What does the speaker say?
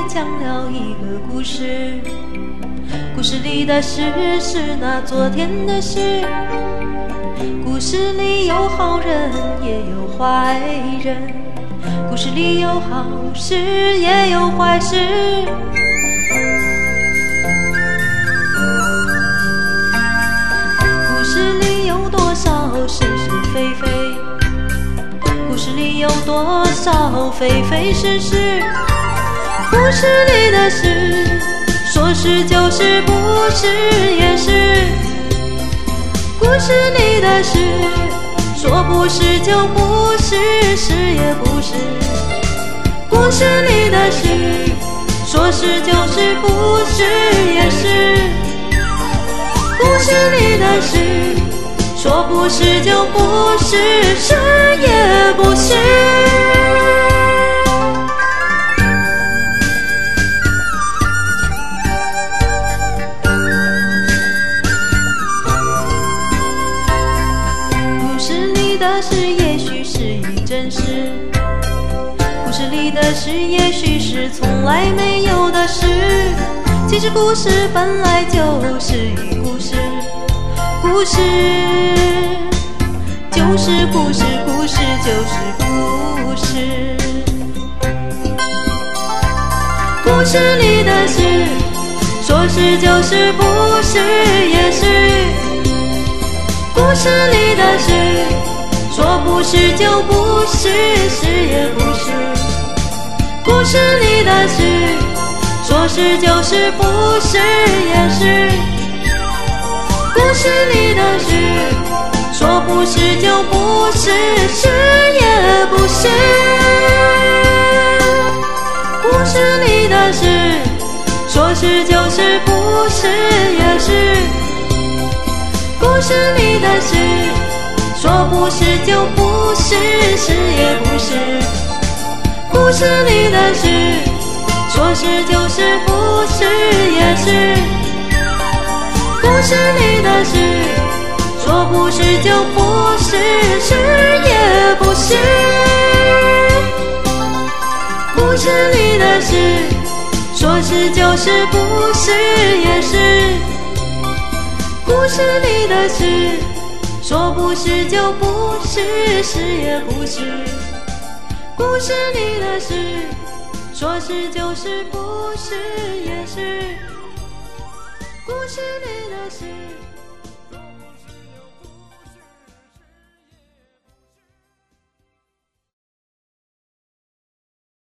讲了一个故事，故事里的事是那昨天的事，故事里有好人也有坏人，故事里有好事也有坏事。故事里有多少是是非非，故事里有多少非非是是，故事里的事说是就是，不是也是，故事里的事说不是就不是，是也不是，故事里的事说是就是，不是也是，故事里的事说不是就不是，是也不是。故事里的事也许是一真实，故事里的事也许是从来没有的事，其实故事本来就是一故事，故事就是故事，故事就是故事。故事里的事说是就是，不是也是，故事里的事说不是就不是，是也不是，故事里的事说是就是，不是也是，故事里的事说不是就不是，是也不是。故事里的事说是就是，不是也是，故事里的事说不是就不是，是也不是，故事里的事说是就是，不是也是，故事里的事说不是就不是，是也不是。故事里的事说是就是，不是也是，故事里的事说不是就不是，是也不是，故事里的事说是就是，不是也是，故事里的事